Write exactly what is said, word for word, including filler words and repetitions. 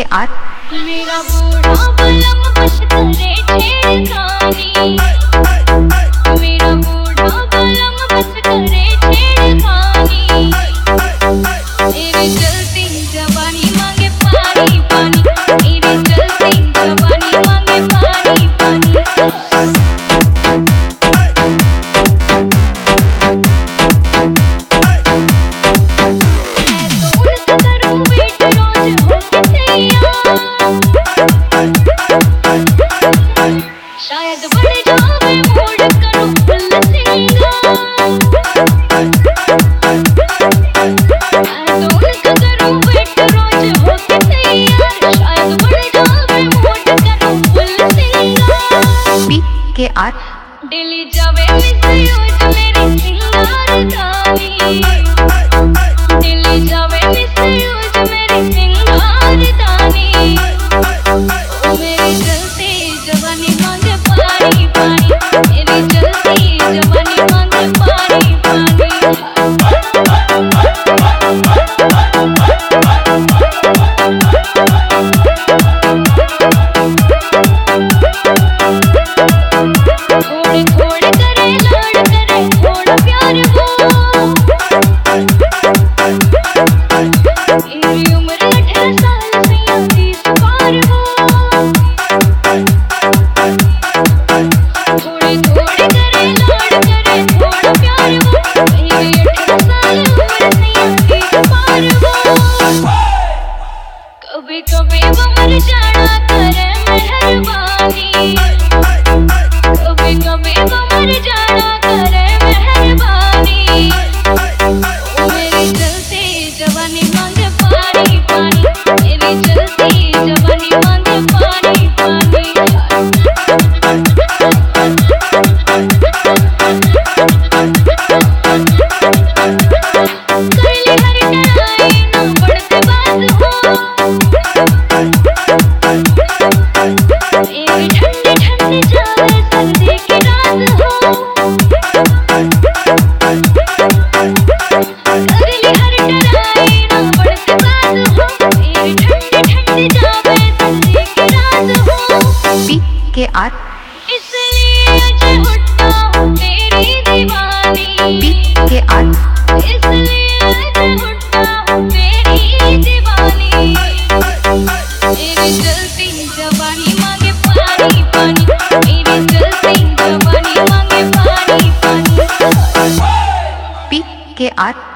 के आर मेरा बूढ़ा बलम बस करे छेड़खानी, मेरा बूढ़ा बलम बस करे छेड़खानी, तेरे चलती जवानी मांगे पानी पानी, तेरे चलती जवानी मांगे पानी पानी। शायद बढ़ जावे मूड करूं फुल सिंगार, मैं तो उनका करूं वेट रोज होके तैयार, शायद बढ़ जावे मूड करूं फुल सिंगार। पी के आर डेली जावे मिसयूज मेरी सिंगार दानी, डेली जावे मिसयूज मेरी सिंगार दानी, ओ मेरी जलती जवानी मांगे पानी पानी, मेरी जलती जवानी मांगे पानी पानी। थोड़े थोड़े करे लाड करे थोड़ा प्यार वो, मेरी उम्र अठारह साल से या बीस पार हो, थोड़े थोड़े करे लाड करे थोड़ा प्यार वो, मेरी अठारह साल उम्र से या बीस पार हो। कभी कभी वो मर जाना करे मेहरबानी, कभी कभी वो मर जाना करे मेहरबानी, ओ मेरी जलती जवानी मांगे पानी पानी, मेरी जलती जवानी मांगे पानी पानी। करली हर टराई ना बढ़ते बात हो, मेरी ठंडी ठंडी जावे सर्दी की रात हो, करली हर टराई ना बढ़ते बात हो, मेरी ठंडी ठंडी जावे सर्दी की रात हो। पी के आर इसलिए अजे हुट्टा हूँ तेरी दीवानी, पी के आर इसलिए अजे हुट्टा हूँ तेरी दीवानी, मेरी जलती जवानी मांगे पानी पानी, मेरी जलती जवानी मांगे पानी पानी। पी के आर